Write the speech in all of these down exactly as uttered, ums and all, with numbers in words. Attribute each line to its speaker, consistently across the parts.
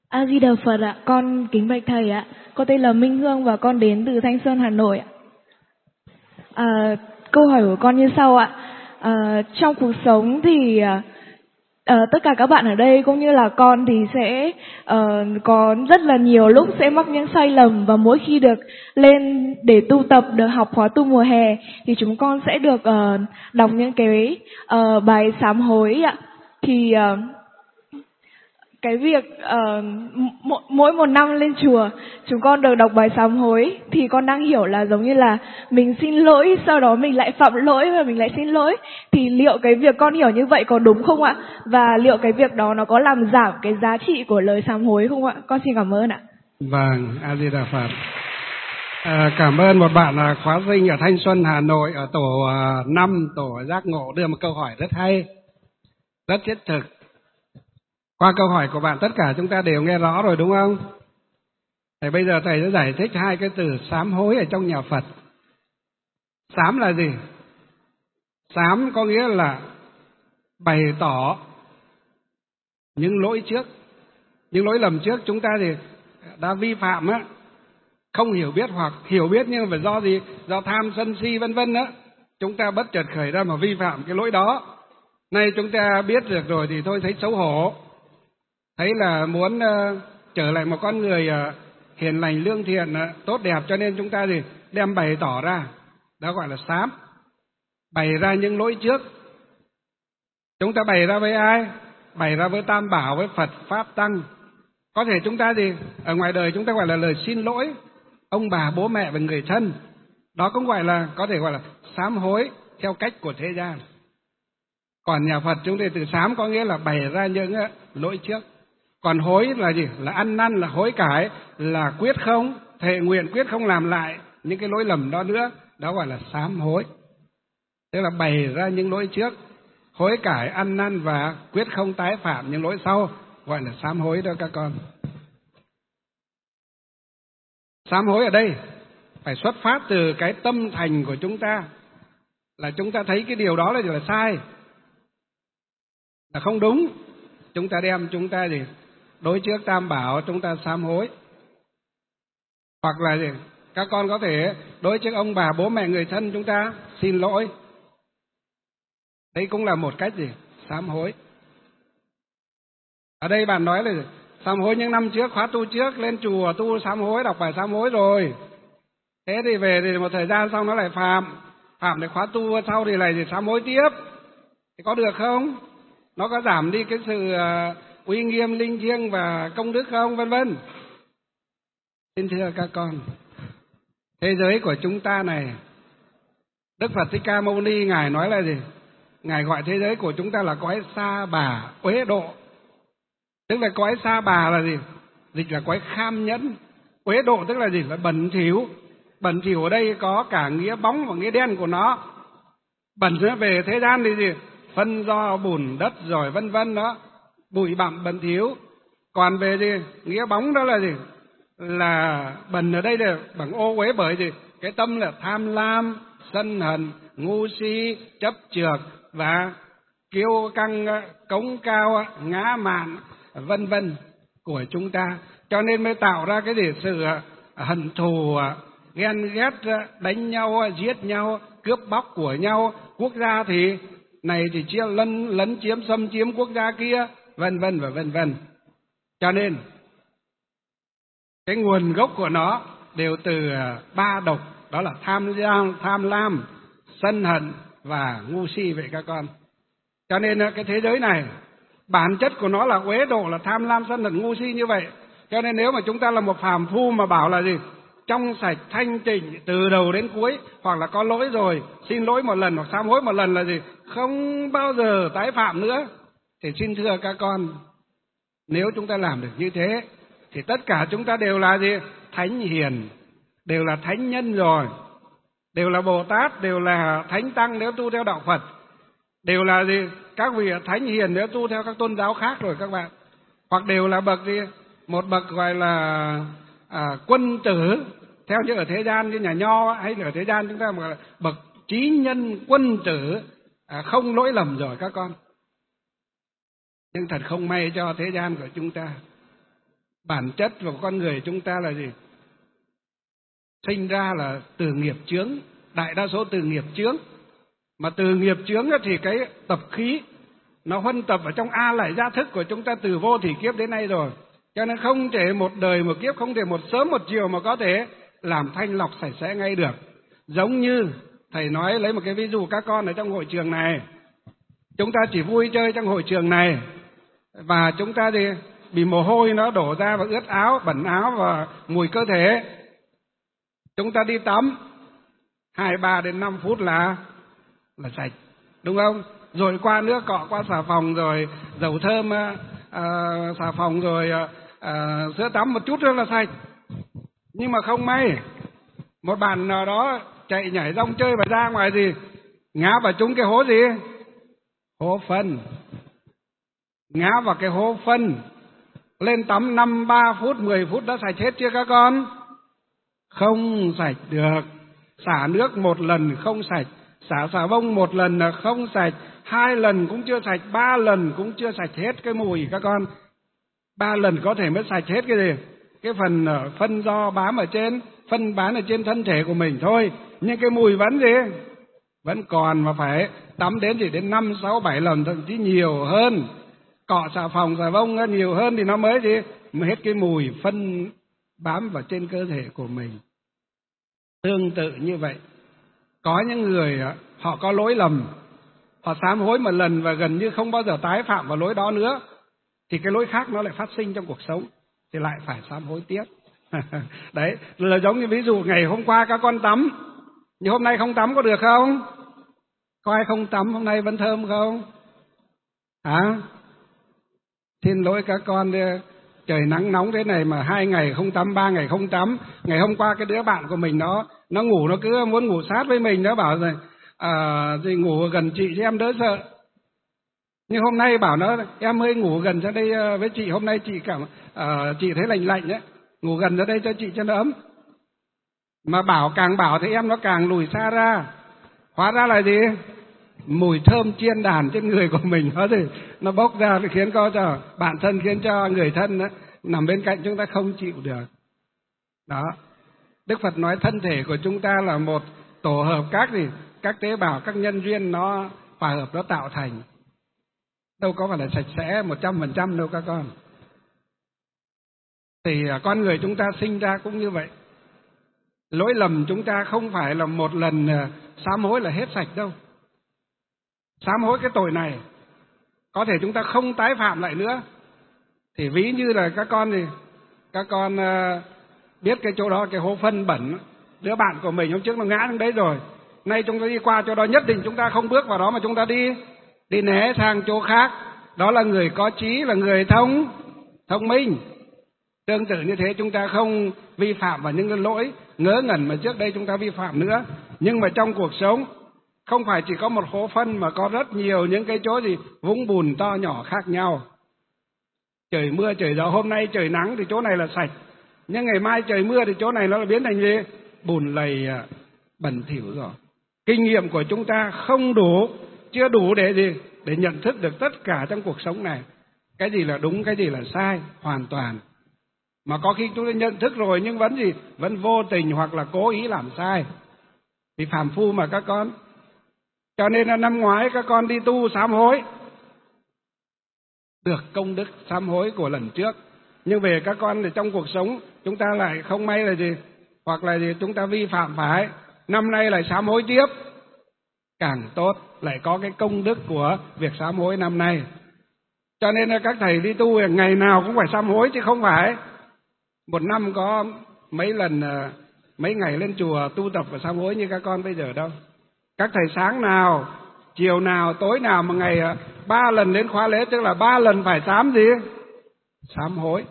Speaker 1: A Di Đà Phật ạ, con kính bạch thầy ạ. Con tên là Minh Hương và con đến từ Thanh Xuân, Hà Nội ạ. À, câu hỏi của con như sau ạ. À, trong cuộc sống thì à, tất cả các bạn ở đây cũng như là con thì sẽ à, có rất là nhiều lúc sẽ mắc những sai lầm, và mỗi khi được lên để tu tập, được học khóa tu mùa hè thì chúng con sẽ được à, đọc những cái à, bài sám hối ạ. Thì à, cái việc uh, mỗi, mỗi một năm lên chùa chúng con được đọc bài sám hối thì con đang hiểu là giống như là mình xin lỗi, sau đó mình lại phạm lỗi và mình lại xin lỗi. Thì liệu cái việc con hiểu như vậy có đúng không ạ? Và liệu cái việc đó nó có làm giảm cái giá trị của lời sám hối không ạ? Con xin cảm ơn ạ.
Speaker 2: Vâng, A Di Đà Phật. À, cảm ơn một bạn là khóa sinh ở Thanh Xuân, Hà Nội, ở tổ uh, năm, tổ giác ngộ, đưa một câu hỏi rất hay, rất thiết thực. Qua câu hỏi của bạn tất cả chúng ta đều nghe rõ rồi đúng không? Thì bây giờ thầy sẽ giải thích hai cái từ sám hối ở trong nhà Phật. Sám là gì? Sám có nghĩa là bày tỏ những lỗi trước, những lỗi lầm trước chúng ta thì đã vi phạm á, không hiểu biết hoặc hiểu biết nhưng mà do gì? Do tham sân si vân vân á, chúng ta bất chợt khởi ra mà vi phạm cái lỗi đó. Nay chúng ta biết được rồi thì thôi thấy xấu hổ, thấy là muốn uh, trở lại một con người uh, hiền lành, lương thiện, uh, tốt đẹp, cho nên chúng ta thì đem bày tỏ ra, đó gọi là sám. Bày ra những lỗi trước. Chúng ta bày ra với ai? Bày ra với Tam Bảo, với Phật, Pháp, Tăng. Có thể chúng ta thì ở ngoài đời chúng ta gọi là lời xin lỗi ông bà, bố mẹ và người thân. Đó cũng gọi là, có thể gọi là sám hối theo cách của thế gian. Còn nhà Phật chúng ta từ sám có nghĩa là bày ra những uh, lỗi trước. Còn hối là gì? Là ăn năn, là hối cải, là quyết không, thệ nguyện quyết không làm lại những cái lỗi lầm đó nữa. Đó gọi là sám hối. Tức là bày ra những lỗi trước, hối cải, ăn năn và quyết không tái phạm những lỗi sau, gọi là sám hối đó các con. Sám hối ở đây phải xuất phát từ cái tâm thành của chúng ta, là chúng ta thấy cái điều đó là, là sai, là không đúng. Chúng ta đem chúng ta gì? Đối trước Tam Bảo chúng ta sám hối. Hoặc là gì? Các con có thể đối trước ông bà, bố mẹ, người thân chúng ta xin lỗi. Đấy cũng là một cách gì? Sám hối. Ở đây bạn nói là gì? Sám hối những năm trước, khóa tu trước, lên chùa tu sám hối, đọc bài sám hối rồi. Thế thì về thì một thời gian xong nó lại phạm. Phạm để khóa tu sau thì lại sám hối tiếp. Thì có được không? Nó có giảm đi cái sự uh, uy nghiêm, linh thiêng và công đức không, vân vân. Xin thưa các con, thế giới của chúng ta này, Đức Phật Thích Ca Mâu Ni Ngài nói là gì? Ngài gọi thế giới của chúng ta là cõi sa bà uế độ. Tức là cõi sa bà là gì? Dịch là cõi kham nhẫn. Uế độ tức là gì? Là bẩn thỉu. Bẩn thỉu ở đây có cả nghĩa bóng và nghĩa đen của nó. Bẩn về thế gian thì gì? Phân do bùn đất rồi vân vân đó, bụi bặm bẩn thỉu. Còn về gì? Nghĩa bóng đó là gì? Là bẩn ở đây là bằng ô uế, bởi gì? Cái tâm là tham lam, sân hận, ngu si, chấp chược và kiêu căng, cống cao, ngã mạn vân vân của chúng ta. Cho nên mới tạo ra cái gì? Sự hận thù, ghen ghét, đánh nhau, giết nhau, cướp bóc của nhau. Quốc gia thì này thì chia lấn lấn chiếm, xâm chiếm quốc gia kia, vân vân và vân vân. Cho nên cái nguồn gốc của nó đều từ ba độc, đó là tham lam, tham lam, sân hận và ngu si vậy các con. Cho nên cái thế giới này bản chất của nó là uế độ, là tham lam, sân hận, ngu si như vậy. Cho nên nếu mà chúng ta là một phàm phu mà bảo là gì? Trong sạch, thanh tịnh từ đầu đến cuối, hoặc là có lỗi rồi xin lỗi một lần hoặc sám hối một lần là gì? Không bao giờ tái phạm nữa. Thì xin thưa các con, nếu chúng ta làm được như thế thì tất cả chúng ta đều là gì? Thánh hiền, đều là thánh nhân rồi, đều là Bồ Tát, đều là thánh tăng nếu tu theo đạo Phật, đều là gì? Các vị thánh hiền nếu tu theo các tôn giáo khác rồi các bạn. Hoặc đều là bậc gì? Một bậc gọi là à, quân tử theo như ở thế gian như nhà Nho, hay là ở thế gian chúng ta gọi là bậc trí nhân quân tử, à, không lỗi lầm rồi các con. Nhưng thật không may cho thế gian của chúng ta, Bản chất của con người chúng ta là gì? Sinh ra là từ nghiệp chướng, đại đa số từ nghiệp chướng. Mà từ nghiệp chướng thì cái tập khí nó huân tập ở trong A lại gia thức của chúng ta từ vô thỉ kiếp đến nay rồi. Cho nên không thể một đời một kiếp, không thể một sớm một chiều mà có thể làm thanh lọc sạch sẽ ngay được. Giống như thầy nói, lấy một cái ví dụ các con ở trong hội trường này. Chúng ta chỉ vui chơi trong hội trường này, và chúng ta thì bị mồ hôi nó đổ ra và ướt áo, bẩn áo và mùi cơ thể. Chúng ta đi tắm hai ba đến năm phút là là sạch, đúng không? Rồi qua nước cọ, qua xà phòng, rồi dầu thơm, à, xà phòng, rồi à, sữa tắm một chút nữa là sạch. Nhưng mà không may một bạn nào đó chạy nhảy rong chơi và ra ngoài gì ngã vào trúng cái hố gì? Hố phân. Ngã vào cái hố phân, lên tắm năm ba phút, mười phút đã sạch hết chưa các con? Không sạch được. Xả nước một lần không sạch, xả xà bông một lần là không sạch, hai lần cũng chưa sạch, ba lần cũng chưa sạch hết cái mùi các con. Ba lần có thể mới sạch hết cái gì? Cái phần phân do bám ở trên, phân bám ở trên thân thể của mình thôi. Nhưng cái mùi vẫn gì? Vẫn còn, mà phải tắm đến chỉ đến năm, sáu, bảy lần, thậm chí nhiều hơn. Cọ xà phòng, xà bông nhiều hơn thì nó mới gì? Mới hết cái mùi phân bám vào trên cơ thể của mình. Tương tự như vậy, có những người họ có lỗi lầm, họ sám hối một lần và gần như không bao giờ tái phạm vào lỗi đó nữa, thì cái lỗi khác nó lại phát sinh trong cuộc sống, thì lại phải sám hối tiếp. Đấy là giống như ví dụ ngày hôm qua các con tắm, nhưng hôm nay không tắm có được không? Có ai không tắm hôm nay vẫn thơm không? Hả? Xin lỗi các con, trời nắng nóng thế này mà hai ngày không tắm, ba ngày không tắm. Ngày hôm qua cái đứa bạn của mình nó nó ngủ, nó cứ muốn ngủ sát với mình, nó bảo rồi à, gì ngủ gần chị chứ em đỡ sợ. Nhưng hôm nay bảo nó em ơi ngủ gần ra đây với chị, hôm nay chị cảm à, chị thấy lạnh lạnh đấy, ngủ gần ra đây cho chị cho nó ấm. Mà bảo càng bảo thì em nó càng lùi xa ra. Hóa ra là gì? Mùi thơm chiên đàn trên người của mình đó thì nó bốc ra, khiến cho, cho bản thân, khiến cho người thân đó, nằm bên cạnh chúng ta không chịu được. Đó, Đức Phật nói thân thể của chúng ta là một tổ hợp các gì, các tế bào, các nhân duyên nó hòa hợp nó tạo thành, đâu có phải là sạch sẽ một trăm phần trăm đâu các con. Thì con người chúng ta sinh ra cũng như vậy. Lỗi lầm chúng ta không phải là một lần sám hối là hết sạch đâu. Sám hối cái tội này có thể chúng ta không tái phạm lại nữa. Thì ví như là các con thì các con uh, biết cái chỗ đó, cái hố phân bẩn, đứa bạn của mình hôm trước nó ngã xuống đấy rồi, nay chúng ta đi qua chỗ đó nhất định chúng ta không bước vào đó mà chúng ta đi đi né sang chỗ khác. Đó là người có trí, là người thông thông minh. Tương tự như thế, chúng ta không vi phạm vào những cái lỗi ngớ ngẩn mà trước đây chúng ta vi phạm nữa. Nhưng mà trong cuộc sống không phải chỉ có một hố phân mà có rất nhiều những cái chỗ gì vũng bùn to nhỏ khác nhau. Trời mưa trời gió, hôm nay trời nắng thì chỗ này là sạch, nhưng ngày mai trời mưa thì chỗ này nó là biến thành gì? Bùn lầy bẩn thỉu rồi. Kinh nghiệm của chúng ta không đủ, chưa đủ để gì? Để nhận thức được tất cả trong cuộc sống này, cái gì là đúng, cái gì là sai, hoàn toàn. Mà có khi chúng ta nhận thức rồi nhưng vẫn gì? Vẫn vô tình hoặc là cố ý làm sai. Vì phàm phu mà các con. Cho nên là năm ngoái các con đi tu sám hối, được công đức sám hối của lần trước. Nhưng về các con thì trong cuộc sống chúng ta lại không may là gì? Hoặc là gì chúng ta vi phạm phải, năm nay lại sám hối tiếp, càng tốt, lại có cái công đức của việc sám hối năm nay. Cho nên là các thầy đi tu ngày nào cũng phải sám hối, chứ không phải một năm có mấy lần, mấy ngày lên chùa tu tập và sám hối như các con bây giờ đâu. Các thầy sáng nào, chiều nào, tối nào mà ngày ba lần đến khóa lễ, tức là ba lần phải sám gì? Sám hối.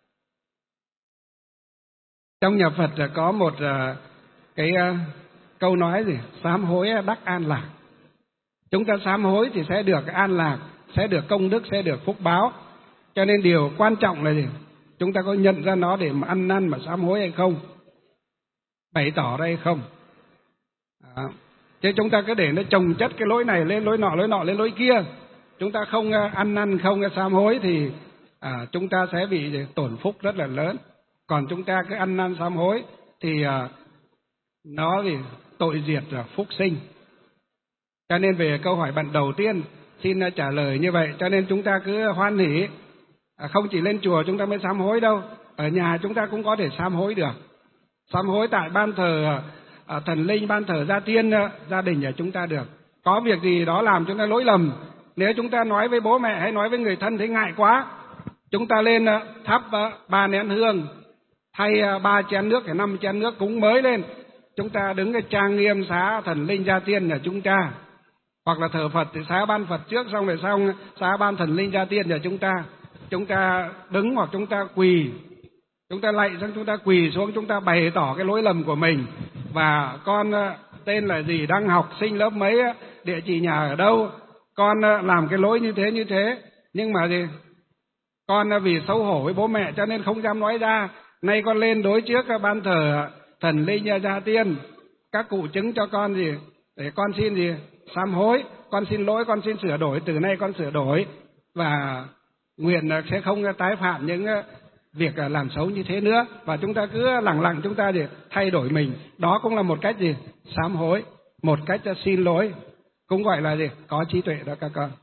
Speaker 2: Trong nhà Phật có một cái câu nói gì? Sám hối đắc an lạc. Chúng ta sám hối thì sẽ được an lạc, sẽ được công đức, sẽ được phúc báo. Cho nên điều quan trọng là gì? Chúng ta có nhận ra nó để mà ăn năn mà sám hối hay không? Bày tỏ đây hay không? Đó. Chứ chúng ta cứ để nó chồng chất cái lỗi này lên lỗi nọ, lỗi nọ lên lỗi kia, chúng ta không ăn năn, không sám hối thì à, chúng ta sẽ bị tổn phúc rất là lớn. Còn chúng ta cứ ăn năn sám hối thì à, nó thì tội diệt là phúc sinh. Cho nên về câu hỏi bạn đầu tiên xin trả lời như vậy. Cho nên chúng ta cứ hoan hỉ, à, không chỉ lên chùa chúng ta mới sám hối đâu, ở nhà chúng ta cũng có thể sám hối được. Sám hối tại ban thờ à, thần linh, ban thờ gia tiên, à, gia đình của chúng ta được. Có việc gì đó làm chúng ta lỗi lầm, nếu chúng ta nói với bố mẹ hay nói với người thân thấy ngại quá, chúng ta lên à, thắp à, ba nén hương, thay à, ba chén nước hay năm chén nước cúng mới lên, chúng ta đứng cái trang nghiêm xá thần linh gia tiên của chúng ta. Hoặc là thờ Phật thì xá ban Phật trước, xong rồi xong xá ban thần linh gia tiên của chúng ta. Chúng ta đứng hoặc chúng ta quỳ, chúng ta lạy xong chúng ta quỳ xuống, chúng ta bày tỏ cái lỗi lầm của mình. Và con tên là gì, đang học sinh lớp mấy, địa chỉ nhà ở đâu, con làm cái lỗi như thế như thế, nhưng mà gì, con vì xấu hổ với bố mẹ cho nên không dám nói ra. Nay con lên đối trước ban thờ thần linh gia tiên, các cụ chứng cho con gì, để con xin gì sám hối, con xin lỗi, con xin sửa đổi, từ nay con sửa đổi và nguyện sẽ không tái phạm những việc làm xấu như thế nữa. Và chúng ta cứ lặng lặng chúng ta gì thay đổi mình, đó cũng là một cách gì sám hối, một cách xin lỗi, cũng gọi là gì có trí tuệ đó các con.